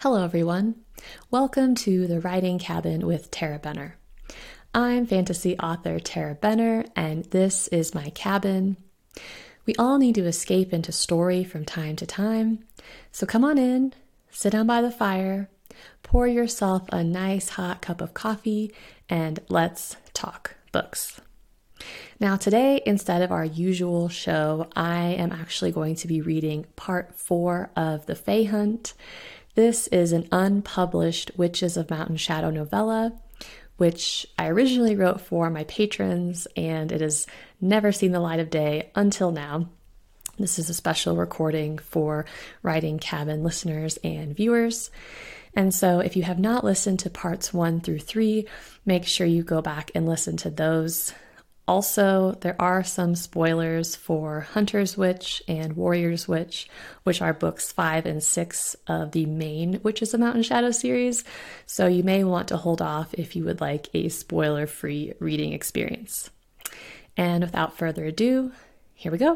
Hello, everyone. Welcome to the Writing Cabin with Tara Benner. I'm fantasy author Tara Benner, and this is my cabin. We all need to escape into story from time to time, so come on in, sit down by the fire, pour yourself a nice hot cup of coffee, and let's talk books. Now today, instead of our usual show, I am actually going to be reading part 4 of The Fae Hunt. This is an unpublished Witches of Mountain Shadow novella, which I originally wrote for my patrons, and it has never seen the light of day until now. This is a special recording for Writing Cabin listeners and viewers. And so if you have not listened to parts 1 through 3, make sure you go back and listen to those. Also, there are some spoilers for Hunter's Witch and Warrior's Witch, which are books 5 and 6 of the main Witches of Mountain Shadow series, so you may want to hold off if you would like a spoiler-free reading experience. And without further ado, here we go.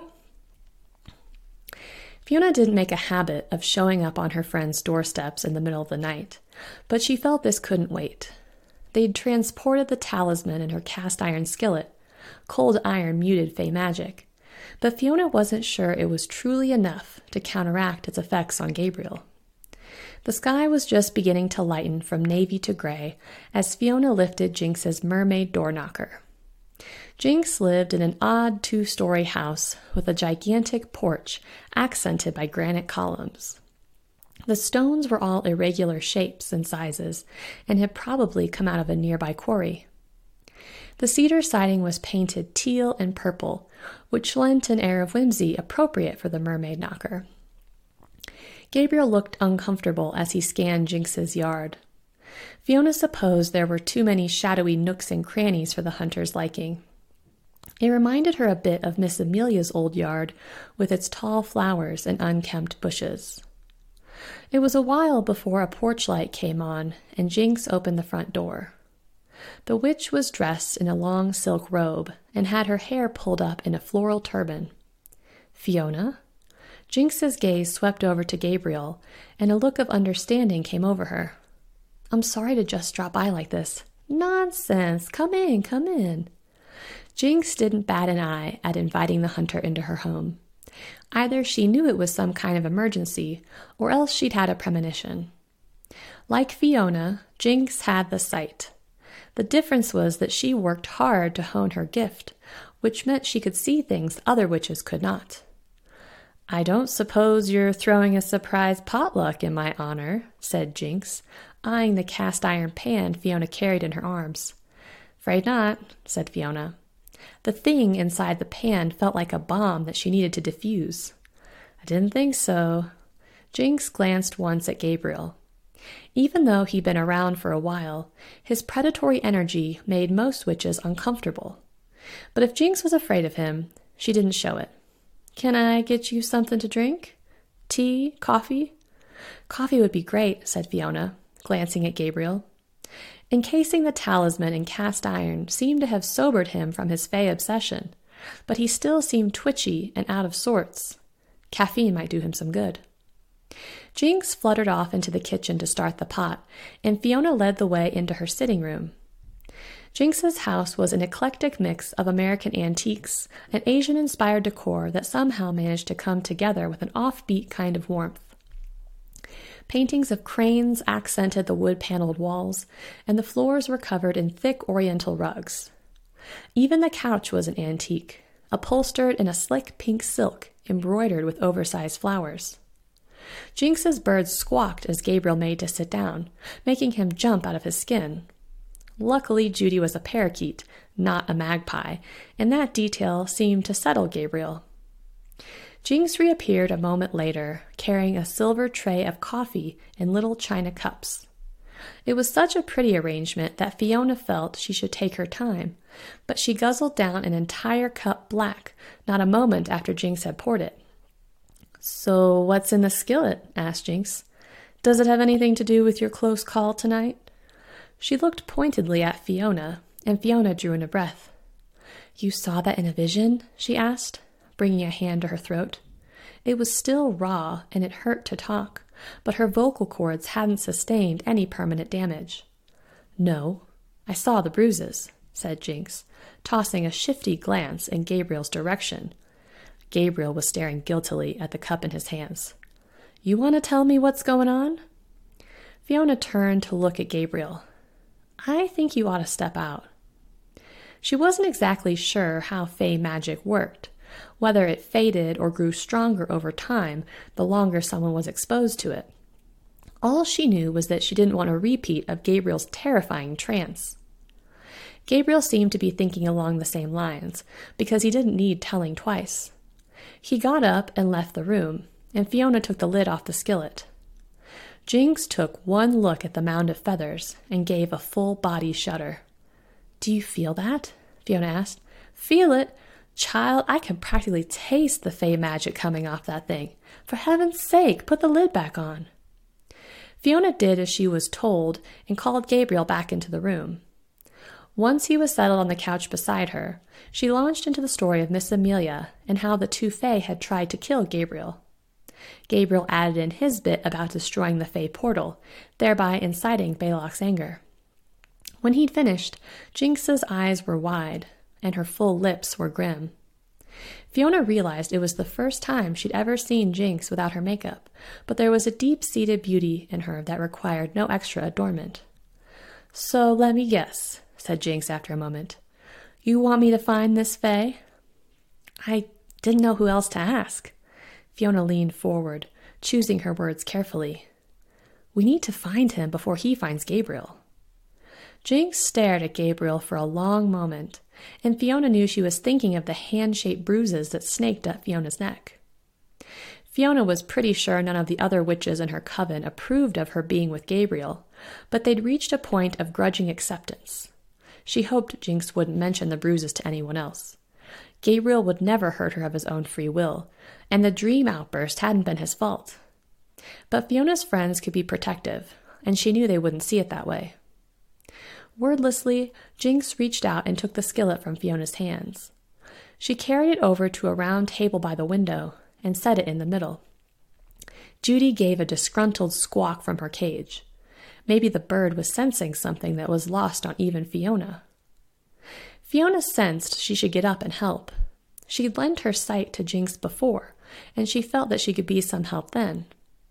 Fiona didn't make a habit of showing up on her friends' doorsteps in the middle of the night, but she felt this couldn't wait. They'd transported the talisman in her cast-iron skillet. Cold iron muted Fae magic, but Fiona wasn't sure it was truly enough to counteract its effects on Gabriel. The sky was just beginning to lighten from navy to gray as Fiona lifted Jinx's mermaid door knocker. Jinx lived in an odd 2-story house with a gigantic porch accented by granite columns. The stones were all irregular shapes and sizes and had probably come out of a nearby quarry. The cedar siding was painted teal and purple, which lent an air of whimsy appropriate for the mermaid knocker. Gabriel looked uncomfortable as he scanned Jinx's yard. Fiona supposed there were too many shadowy nooks and crannies for the hunter's liking. It reminded her a bit of Miss Amelia's old yard, with its tall flowers and unkempt bushes. It was a while before a porch light came on, and Jinx opened the front door. The witch was dressed in a long silk robe and had her hair pulled up in a floral turban. Fiona? Jinx's gaze swept over to Gabriel, and a look of understanding came over her. I'm sorry to just drop by like this. Nonsense! Come in, come in. Jinx didn't bat an eye at inviting the hunter into her home. Either she knew it was some kind of emergency, or else she'd had a premonition. Like Fiona, Jinx had the sight. The difference was that she worked hard to hone her gift, which meant she could see things other witches could not. I don't suppose you're throwing a surprise potluck in my honor, said Jinx, eyeing the cast-iron pan Fiona carried in her arms. Afraid not, said Fiona. The thing inside the pan felt like a bomb that she needed to defuse. I didn't think so. Jinx glanced once at Gabriel. Even though he'd been around for a while, his predatory energy made most witches uncomfortable. But if Jinx was afraid of him, she didn't show it. Can I get you something to drink? Tea? Coffee? Coffee would be great, said Fiona, glancing at Gabriel. Encasing the talisman in cast iron seemed to have sobered him from his Fae obsession, but he still seemed twitchy and out of sorts. Caffeine might do him some good. Jinx fluttered off into the kitchen to start the pot, and Fiona led the way into her sitting room. Jinx's house was an eclectic mix of American antiques and Asian-inspired decor that somehow managed to come together with an offbeat kind of warmth. Paintings of cranes accented the wood-paneled walls, and the floors were covered in thick oriental rugs. Even the couch was an antique, upholstered in a slick pink silk embroidered with oversized flowers. Jinx's birds squawked as Gabriel made to sit down, making him jump out of his skin. Luckily, Judy was a parakeet, not a magpie, and that detail seemed to settle Gabriel. Jinx reappeared a moment later, carrying a silver tray of coffee in little china cups. It was such a pretty arrangement that Fiona felt she should take her time, but she guzzled down an entire cup black, not a moment after Jinx had poured it. So what's in the skillet? Asked Jinx. Does it have anything to do with your close call tonight? She looked pointedly at Fiona, and Fiona drew in a breath. You saw that in a vision? She asked, bringing a hand to her throat. It was still raw, and it hurt to talk, but her vocal cords hadn't sustained any permanent damage. "No, I saw the bruises," said Jinx, tossing a shifty glance in Gabriel's direction. Gabriel was staring guiltily at the cup in his hands. "You want to tell me what's going on?" Fiona turned to look at Gabriel. "I think you ought to step out." She wasn't exactly sure how Fey magic worked, whether it faded or grew stronger over time the longer someone was exposed to it. All she knew was that she didn't want a repeat of Gabriel's terrifying trance. Gabriel seemed to be thinking along the same lines, because he didn't need telling twice. He got up and left the room, and Fiona took the lid off the skillet. Jinx took one look at the mound of feathers and gave a full-body shudder. "Do you feel that?" Fiona asked. "Feel it? Child, I can practically taste the Fey magic coming off that thing. For heaven's sake, put the lid back on." Fiona did as she was told and called Gabriel back into the room. Once he was settled on the couch beside her, she launched into the story of Miss Amelia and how the two Fey had tried to kill Gabriel. Gabriel added in his bit about destroying the Fey portal, thereby inciting Balok's anger. When he'd finished, Jinx's eyes were wide, and her full lips were grim. Fiona realized it was the first time she'd ever seen Jinx without her makeup, but there was a deep-seated beauty in her that required no extra adornment. "So let me guess," said Jinx after a moment. "You want me to find this Fey?" I didn't know who else to ask. Fiona leaned forward, choosing her words carefully. "We need to find him before he finds Gabriel." Jinx stared at Gabriel for a long moment, and Fiona knew she was thinking of the hand-shaped bruises that snaked up Fiona's neck. Fiona was pretty sure none of the other witches in her coven approved of her being with Gabriel, but they'd reached a point of grudging acceptance. She hoped Jinx wouldn't mention the bruises to anyone else. Gabriel would never hurt her of his own free will, and the dream outburst hadn't been his fault. But Fiona's friends could be protective, and she knew they wouldn't see it that way. Wordlessly, Jinx reached out and took the skillet from Fiona's hands. She carried it over to a round table by the window and set it in the middle. Judy gave a disgruntled squawk from her cage. Maybe the bird was sensing something that was lost on even Fiona. Fiona sensed she should get up and help. She'd lent her sight to Jinx before, and she felt that she could be some help then.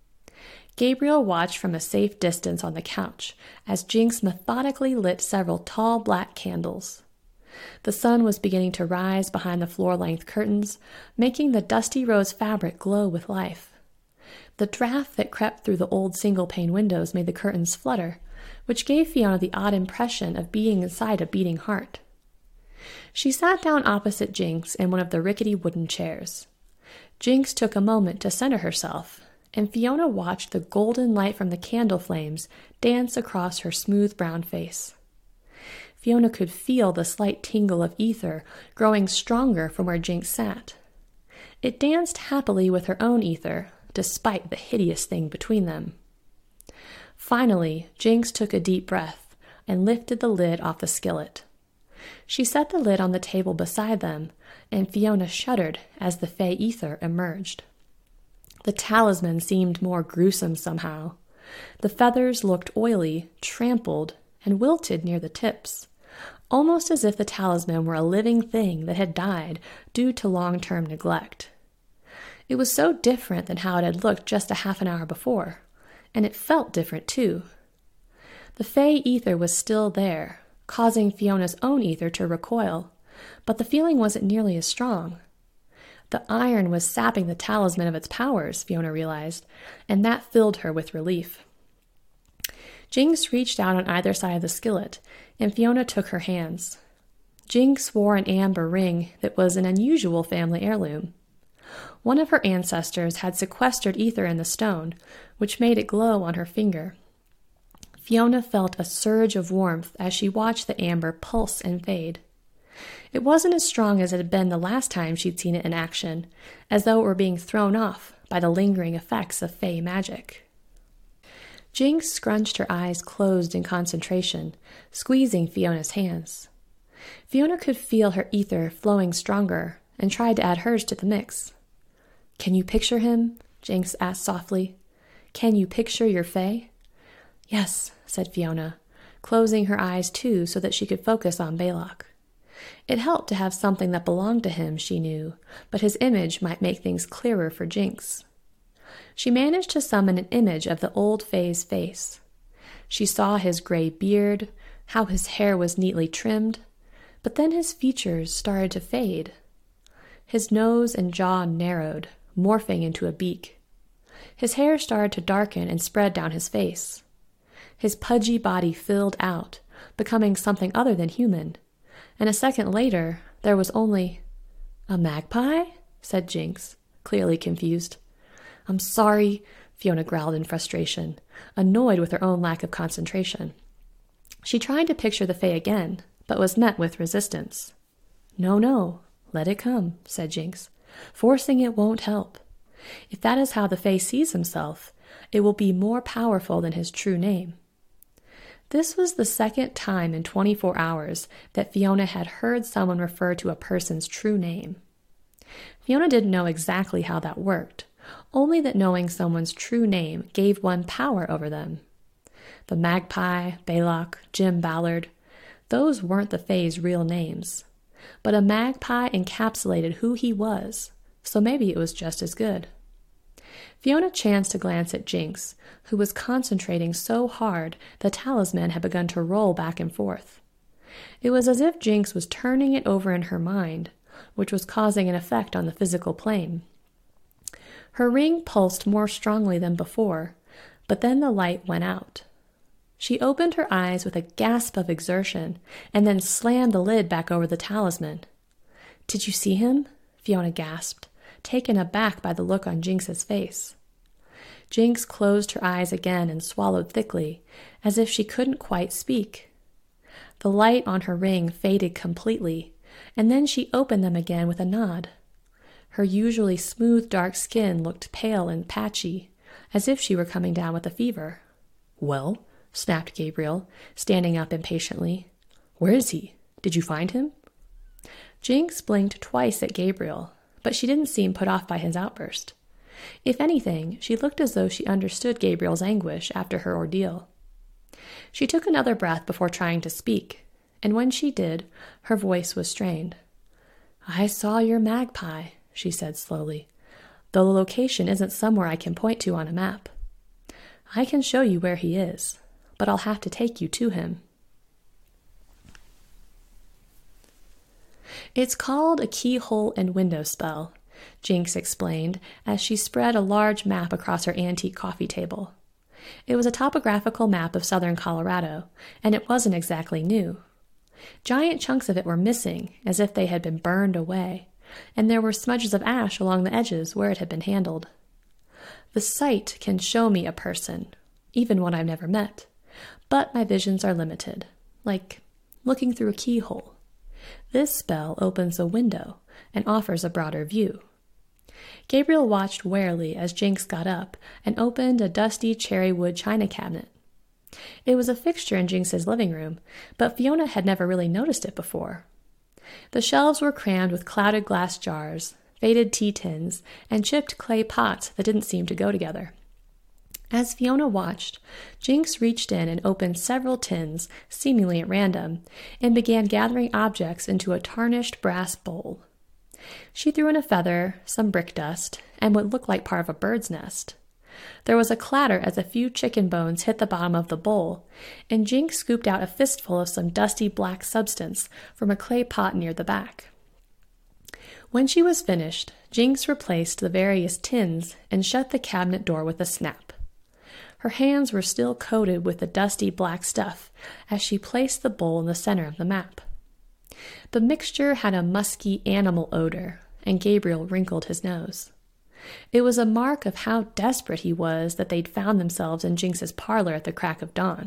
Gabriel watched from a safe distance on the couch as Jinx methodically lit several tall black candles. The sun was beginning to rise behind the floor-length curtains, making the dusty rose fabric glow with life. The draft that crept through the old single-pane windows made the curtains flutter, which gave Fiona the odd impression of being inside a beating heart. She sat down opposite Jinx in one of the rickety wooden chairs. Jinx took a moment to center herself, and Fiona watched the golden light from the candle flames dance across her smooth brown face. Fiona could feel the slight tingle of ether growing stronger from where Jinx sat. It danced happily with her own ether, despite the hideous thing between them. Finally, Jinx took a deep breath and lifted the lid off the skillet. She set the lid on the table beside them, and Fiona shuddered as the Fey ether emerged. The talisman seemed more gruesome somehow. The feathers looked oily, trampled, and wilted near the tips, almost as if the talisman were a living thing that had died due to long-term neglect. It was so different than how it had looked just a half an hour before, and it felt different too. The Fey ether was still there, causing Fiona's own ether to recoil, but the feeling wasn't nearly as strong. The iron was sapping the talisman of its powers, Fiona realized, and that filled her with relief. Jinx reached out on either side of the skillet, and Fiona took her hands. Jinx wore an amber ring that was an unusual family heirloom. One of her ancestors had sequestered ether in the stone, which made it glow on her finger. Fiona felt a surge of warmth as she watched the amber pulse and fade. It wasn't as strong as it had been the last time she'd seen it in action, as though it were being thrown off by the lingering effects of Fey magic. Jinx scrunched her eyes closed in concentration, squeezing Fiona's hands. Fiona could feel her ether flowing stronger and tried to add hers to the mix. "Can you picture him?" Jinx asked softly. Can you picture your fae?" "Yes," said Fiona, closing her eyes too so that she could focus on Balok. It helped to have something that belonged to him, she knew, but his image might make things clearer for Jinx. She managed to summon an image of the old fae's face. She saw his gray beard, how his hair was neatly trimmed, but then his features started to fade. His nose and jaw narrowed, morphing into a beak. His hair started to darken and spread down his face. His pudgy body filled out, becoming something other than human, and a second later there was only— "A magpie?" said Jinx, clearly confused. "I'm sorry," Fiona growled in frustration, annoyed with her own lack of concentration. She tried to picture the fae again, but was met with resistance. No, let it come," said Jinx. "Forcing it won't help. If that is how the fae sees himself, it will be more powerful than his true name." This was the second time in 24 hours that Fiona had heard someone refer to a person's true name. Fiona didn't know exactly how that worked, only that knowing someone's true name gave one power over them. The Magpie, Balok, Jim Ballard, those weren't the fae's real names. But a magpie encapsulated who he was, so maybe it was just as good. Fiona chanced to glance at Jinx, who was concentrating so hard the talisman had begun to roll back and forth. It was as if Jinx was turning it over in her mind, which was causing an effect on the physical plane. Her ring pulsed more strongly than before, but then the light went out. She opened her eyes with a gasp of exertion and then slammed the lid back over the talisman. "Did you see him?" Fiona gasped, taken aback by the look on Jinx's face. Jinx closed her eyes again and swallowed thickly, as if she couldn't quite speak. The light on her ring faded completely, and then she opened them again with a nod. Her usually smooth dark skin looked pale and patchy, as if she were coming down with a fever. "Well?" snapped Gabriel, standing up impatiently. "Where is he? Did you find him?" Jinx blinked twice at Gabriel, but she didn't seem put off by his outburst. If anything, she looked as though she understood Gabriel's anguish after her ordeal. She took another breath before trying to speak, and when she did, her voice was strained. "I saw your magpie," she said slowly, "though the location isn't somewhere I can point to on a map. I can show you where he is, but I'll have to take you to him." "It's called a keyhole and window spell," Jinx explained as she spread a large map across her antique coffee table. It was a topographical map of southern Colorado, and it wasn't exactly new. Giant chunks of it were missing, as if they had been burned away, and there were smudges of ash along the edges where it had been handled. "The sight can show me a person, even one I've never met, but my visions are limited, like looking through a keyhole. This spell opens a window and offers a broader view." Gabriel watched warily as Jinx got up and opened a dusty cherry wood china cabinet. It was a fixture in Jinx's living room, but Fiona had never really noticed it before. The shelves were crammed with clouded glass jars, faded tea tins, and chipped clay pots that didn't seem to go together. As Fiona watched, Jinx reached in and opened several tins, seemingly at random, and began gathering objects into a tarnished brass bowl. She threw in a feather, some brick dust, and what looked like part of a bird's nest. There was a clatter as a few chicken bones hit the bottom of the bowl, and Jinx scooped out a fistful of some dusty black substance from a clay pot near the back. When she was finished, Jinx replaced the various tins and shut the cabinet door with a snap. Her hands were still coated with the dusty black stuff as she placed the bowl in the center of the map. The mixture had a musky animal odor, and Gabriel wrinkled his nose. It was a mark of how desperate he was that they'd found themselves in Jinx's parlor at the crack of dawn.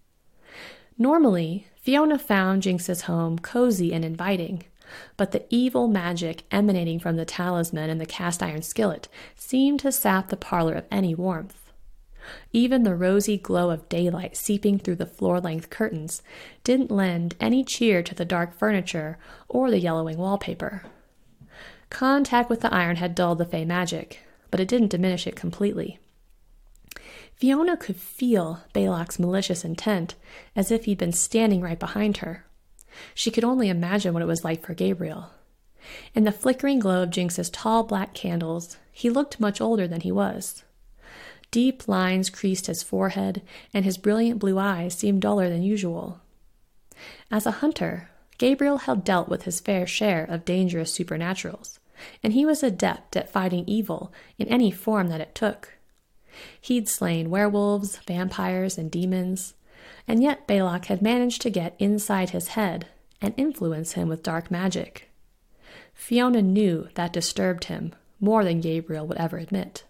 Normally, Fiona found Jinx's home cozy and inviting, but the evil magic emanating from the talisman and the cast-iron skillet seemed to sap the parlor of any warmth. Even the rosy glow of daylight seeping through the floor-length curtains didn't lend any cheer to the dark furniture or the yellowing wallpaper. Contact with the iron had dulled the fey magic, but it didn't diminish it completely. Fiona could feel Balok's malicious intent, as if he'd been standing right behind her. She could only imagine what it was like for Gabriel. In the flickering glow of Jinx's tall black candles, he looked much older than he was. Deep lines creased his forehead, and his brilliant blue eyes seemed duller than usual. As a hunter, Gabriel had dealt with his fair share of dangerous supernaturals, and he was adept at fighting evil in any form that it took. He'd slain werewolves, vampires, and demons, and yet Balok had managed to get inside his head and influence him with dark magic. Fiona knew that disturbed him more than Gabriel would ever admit.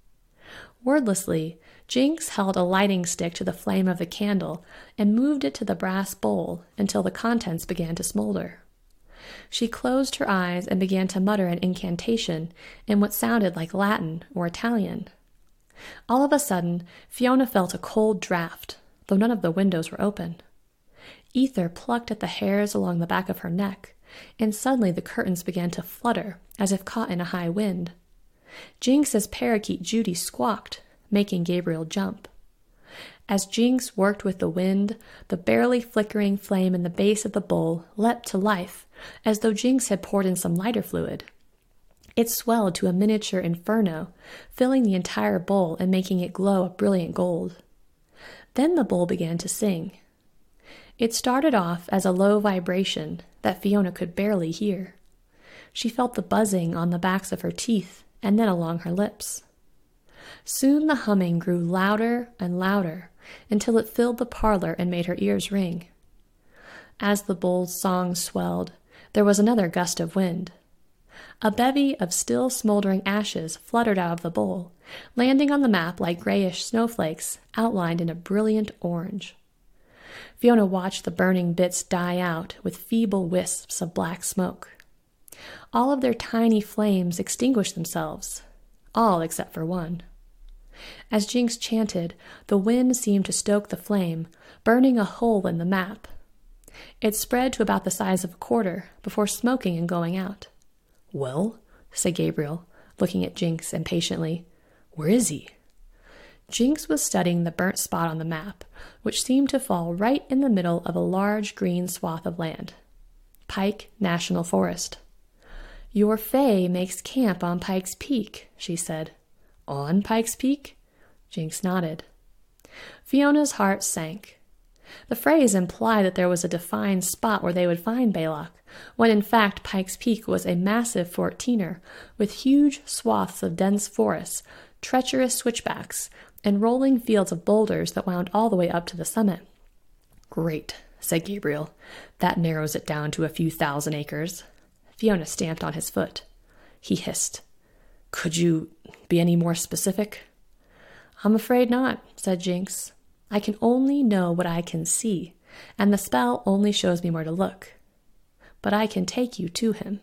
Wordlessly, Jinx held a lighting stick to the flame of the candle and moved it to the brass bowl until the contents began to smolder. She closed her eyes and began to mutter an incantation in what sounded like Latin or Italian. All of a sudden, Fiona felt a cold draft, though none of the windows were open. Ether plucked at the hairs along the back of her neck, and suddenly the curtains began to flutter, as if caught in a high wind. Jinx's parakeet Judy squawked, making Gabriel jump. As Jinx worked with the wind, the barely flickering flame in the base of the bowl leapt to life, as though Jinx had poured in some lighter fluid. It swelled to a miniature inferno, filling the entire bowl and making it glow a brilliant gold. Then the bowl began to sing. It started off as a low vibration that Fiona could barely hear. She felt the buzzing on the backs of her teeth and then along her lips. Soon the humming grew louder and louder until it filled the parlor and made her ears ring. As the bowl's song swelled, there was another gust of wind. A bevy of still smoldering ashes fluttered out of the bowl, landing on the map like grayish snowflakes outlined in a brilliant orange. Fiona watched the burning bits die out with feeble wisps of black smoke. All of their tiny flames extinguished themselves, all except for one. As Jinx chanted, the wind seemed to stoke the flame, burning a hole in the map. It spread to about the size of a quarter before smoking and going out. "Well," said Gabriel, looking at Jinx impatiently, "where is he?" Jinx was studying the burnt spot on the map, which seemed to fall right in the middle of a large green swath of land. Pike National Forest. "Your fae makes camp on Pike's Peak," she said. "On Pike's Peak?" Jinx nodded. Fiona's heart sank. The phrase implied that there was a defined spot where they would find Balok, when in fact Pike's Peak was a massive 14er with huge swaths of dense forests, treacherous switchbacks, and rolling fields of boulders that wound all the way up to the summit. "Great," said Gabriel. "That narrows it down to a few thousand acres." Fiona stamped on his foot. He hissed. "Could you be any more specific?" "I'm afraid not," said Jinx. "I can only know what I can see, and the spell only shows me where to look. But I can take you to him."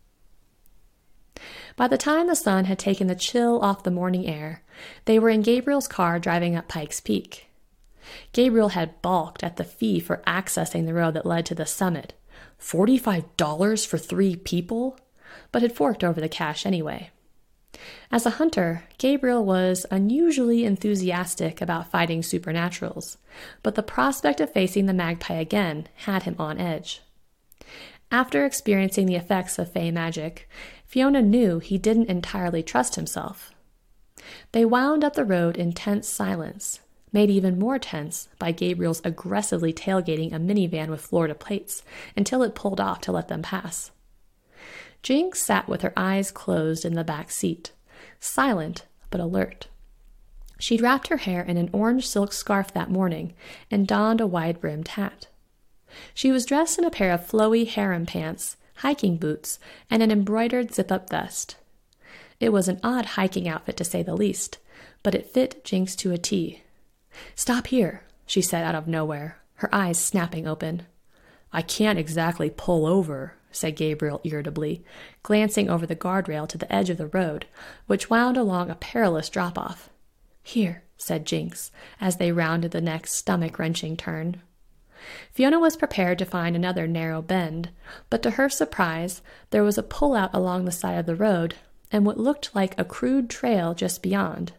By the time the sun had taken the chill off the morning air, they were in Gabriel's car driving up Pike's Peak. Gabriel had balked at the fee for accessing the road that led to the summit. $45 for 3 people? But had forked over the cash anyway. As a hunter, Gabriel was unusually enthusiastic about fighting supernaturals, but the prospect of facing the magpie again had him on edge. After experiencing the effects of fey magic, Fiona knew he didn't entirely trust himself. They wound up the road in tense silence, made even more tense by Gabriel's aggressively tailgating a minivan with Florida plates until it pulled off to let them pass. Jinx sat with her eyes closed in the back seat, silent but alert. She'd wrapped her hair in an orange silk scarf that morning and donned a wide-brimmed hat. She was dressed in a pair of flowy harem pants, hiking boots, and an embroidered zip-up vest. It was an odd hiking outfit to say the least, but it fit Jinx to a T. "Stop here," she said out of nowhere, her eyes snapping open. "I can't exactly pull over," said Gabriel irritably, glancing over the guardrail to the edge of the road, which wound along a perilous drop-off. "Here," said Jinx, as they rounded the next stomach-wrenching turn. Fiona was prepared to find another narrow bend, but to her surprise, there was a pull-out along the side of the road and what looked like a crude trail just beyond.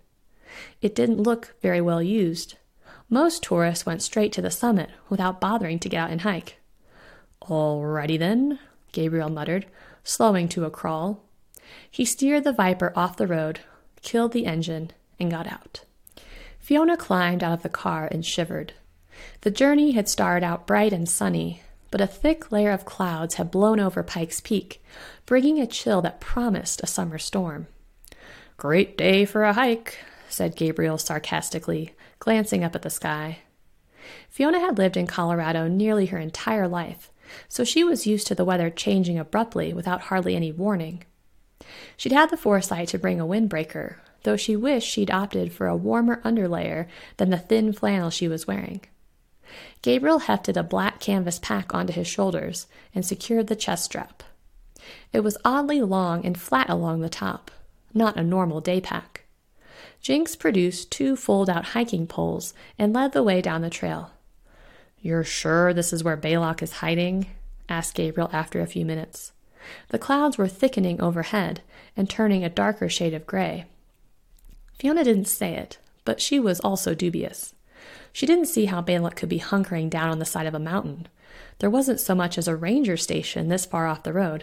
It didn't look very well used. Most tourists went straight to the summit without bothering to get out and hike. "Alrighty then," Gabriel muttered, slowing to a crawl. He steered the Viper off the road, killed the engine, and got out. Fiona climbed out of the car and shivered. The journey had started out bright and sunny, but a thick layer of clouds had blown over Pikes Peak, bringing a chill that promised a summer storm. "Great day for a hike," said Gabriel sarcastically, glancing up at the sky. Fiona had lived in Colorado nearly her entire life, so she was used to the weather changing abruptly without hardly any warning. She'd had the foresight to bring a windbreaker, though she wished she'd opted for a warmer underlayer than the thin flannel she was wearing. Gabriel hefted a black canvas pack onto his shoulders and secured the chest strap. It was oddly long and flat along the top, not a normal day pack. Jinx produced 2 fold-out hiking poles and led the way down the trail. "You're sure this is where Balok is hiding?" asked Gabriel after a few minutes. The clouds were thickening overhead and turning a darker shade of gray. Fiona didn't say it, but she was also dubious. She didn't see how Balok could be hunkering down on the side of a mountain. There wasn't so much as a ranger station this far off the road.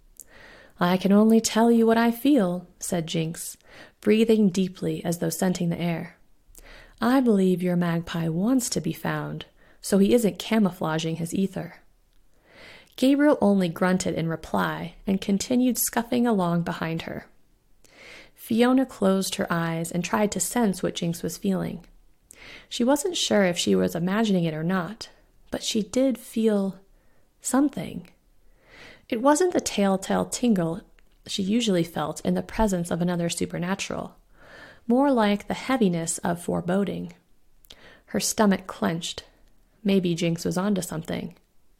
"I can only tell you what I feel," said Jinx, breathing deeply as though scenting the air. "I believe your magpie wants to be found, so he isn't camouflaging his ether." Gabriel only grunted in reply and continued scuffing along behind her. Fiona closed her eyes and tried to sense what Jinx was feeling. She wasn't sure if she was imagining it or not, but she did feel something. It wasn't the telltale tingle she usually felt in the presence of another supernatural, more like the heaviness of foreboding. Her stomach clenched. Maybe Jinx was onto something.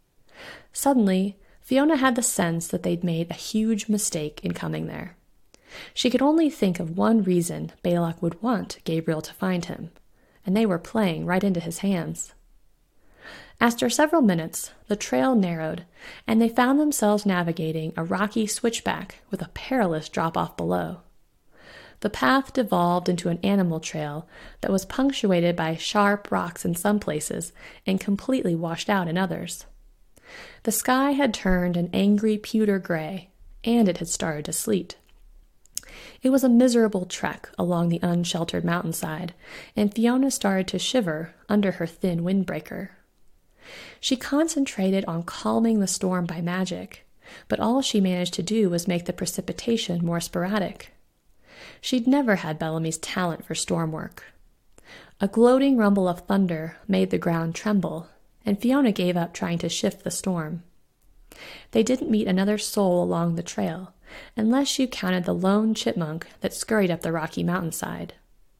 Suddenly, Fiona had the sense that they'd made a huge mistake in coming there. She could only think of one reason Balok would want Gabriel to find him, and they were playing right into his hands. After several minutes, the trail narrowed, and they found themselves navigating a rocky switchback with a perilous drop-off below. The path devolved into an animal trail that was punctuated by sharp rocks in some places and completely washed out in others. The sky had turned an angry pewter gray, and it had started to sleet. It was a miserable trek along the unsheltered mountainside, and Fiona started to shiver under her thin windbreaker. She concentrated on calming the storm by magic, but all she managed to do was make the precipitation more sporadic. She'd never had Bellamy's talent for storm work. A gloating rumble of thunder made the ground tremble, and Fiona gave up trying to shift the storm. They didn't meet another soul along the trail, unless you counted the lone chipmunk that scurried up the rocky mountainside.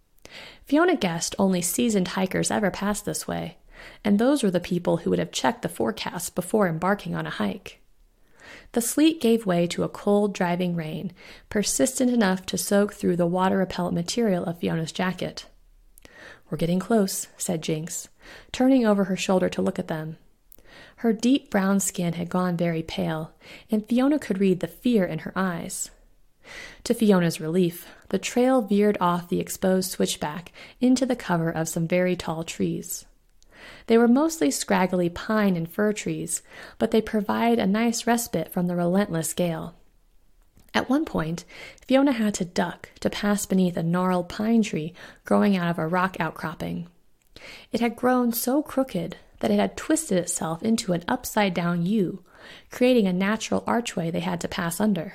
Fiona guessed only seasoned hikers ever passed this way, and those were the people who would have checked the forecast before embarking on a hike. The sleet gave way to a cold, driving rain, persistent enough to soak through the water-repellent material of Fiona's jacket. "We're getting close," said Jinx, turning over her shoulder to look at them. Her deep brown skin had gone very pale, and Fiona could read the fear in her eyes. To Fiona's relief, the trail veered off the exposed switchback into the cover of some very tall trees. They were mostly scraggly pine and fir trees, but they provided a nice respite from the relentless gale. At one point, Fiona had to duck to pass beneath a gnarled pine tree growing out of a rock outcropping. It had grown so crooked that it had twisted itself into an upside-down U, creating a natural archway they had to pass under.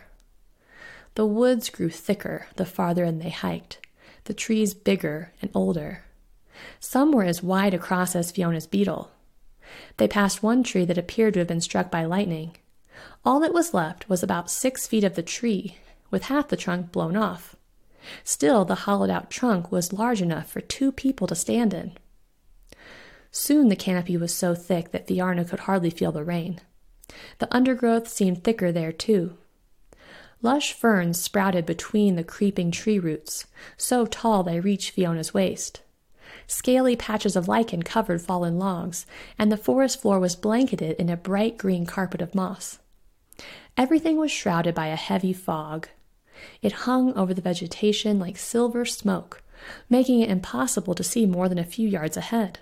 The woods grew thicker the farther in they hiked, the trees bigger and older. Some were as wide across as Fiona's beetle. They passed one tree that appeared to have been struck by lightning. All that was left was about 6 feet of the tree, with half the trunk blown off. Still, the hollowed-out trunk was large enough for 2 people to stand in. Soon the canopy was so thick that Fiona could hardly feel the rain. The undergrowth seemed thicker there, too. Lush ferns sprouted between the creeping tree roots, so tall they reached Fiona's waist. Scaly patches of lichen covered fallen logs, and the forest floor was blanketed in a bright green carpet of moss. Everything was shrouded by a heavy fog. It hung over the vegetation like silver smoke, making it impossible to see more than a few yards ahead.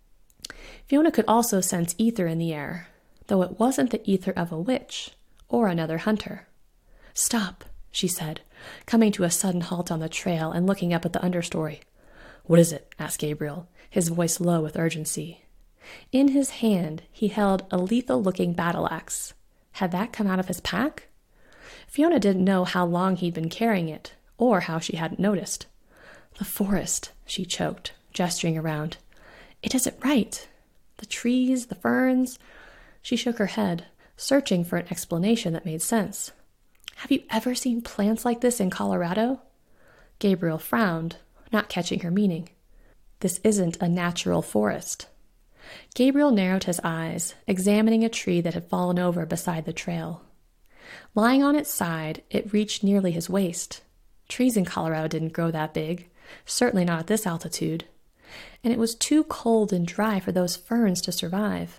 Fiona could also sense ether in the air, though it wasn't the ether of a witch or another hunter. "Stop," she said, coming to a sudden halt on the trail and looking up at the understory. "What is it?" asked Gabriel, his voice low with urgency. In his hand, he held a lethal-looking battle axe. Had that come out of his pack? Fiona didn't know how long he'd been carrying it, or how she hadn't noticed. "The forest," she choked, gesturing around. "It isn't right. The trees, the ferns." She shook her head, searching for an explanation that made sense. "Have you ever seen plants like this in Colorado?" Gabriel frowned, not catching her meaning. "This isn't a natural forest." Gabriel narrowed his eyes, examining a tree that had fallen over beside the trail. Lying on its side, it reached nearly his waist. Trees in Colorado didn't grow that big, certainly not at this altitude, and it was too cold and dry for those ferns to survive.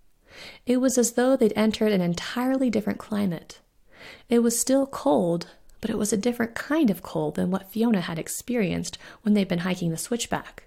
It was as though they'd entered an entirely different climate. It was still cold, but it was a different kind of cold than what Fiona had experienced when they'd been hiking the switchback.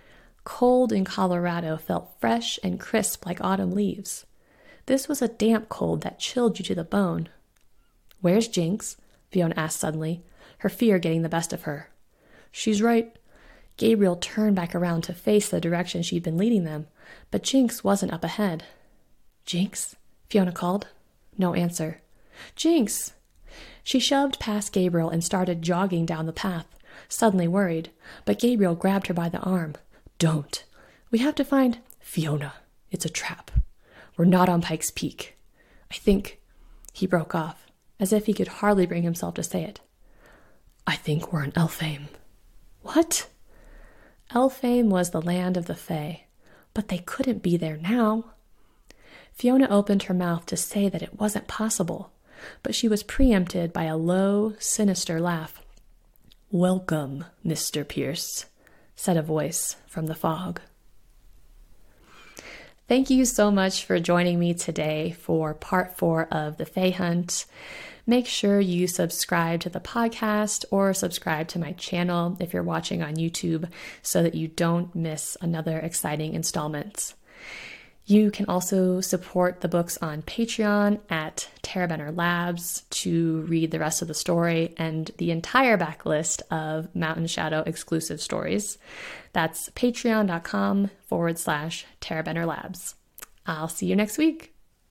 Cold in Colorado felt fresh and crisp like autumn leaves. This was a damp cold that chilled you to the bone. "Where's Jinx?" Fiona asked suddenly, her fear getting the best of her. "She's right." Gabriel turned back around to face the direction she'd been leading them, but Jinx wasn't up ahead. "Jinx?" Fiona called. No answer. "Jinx!" She shoved past Gabriel and started jogging down the path, suddenly worried, but Gabriel grabbed her by the arm. "Don't. We have to find Fiona. It's a trap. We're not on Pikes Peak. I think..." He broke off, as if he could hardly bring himself to say it. "I think we're in Elfhame." "What?" Elfhame was the land of the Fae, but they couldn't be there now. Fiona opened her mouth to say that it wasn't possible, but she was preempted by a low, sinister laugh. "Welcome, Mr. Pierce," said a voice from the fog. Thank you so much for joining me today for part 4 of The Fae Hunt. Make sure you subscribe to the podcast or subscribe to my channel if you're watching on YouTube so that you don't miss another exciting installment. You can also support the books on Patreon at Terrabenner Labs to read the rest of the story and the entire backlist of Mountain Shadow exclusive stories. That's patreon.com/Terrabenner Labs. I'll see you next week.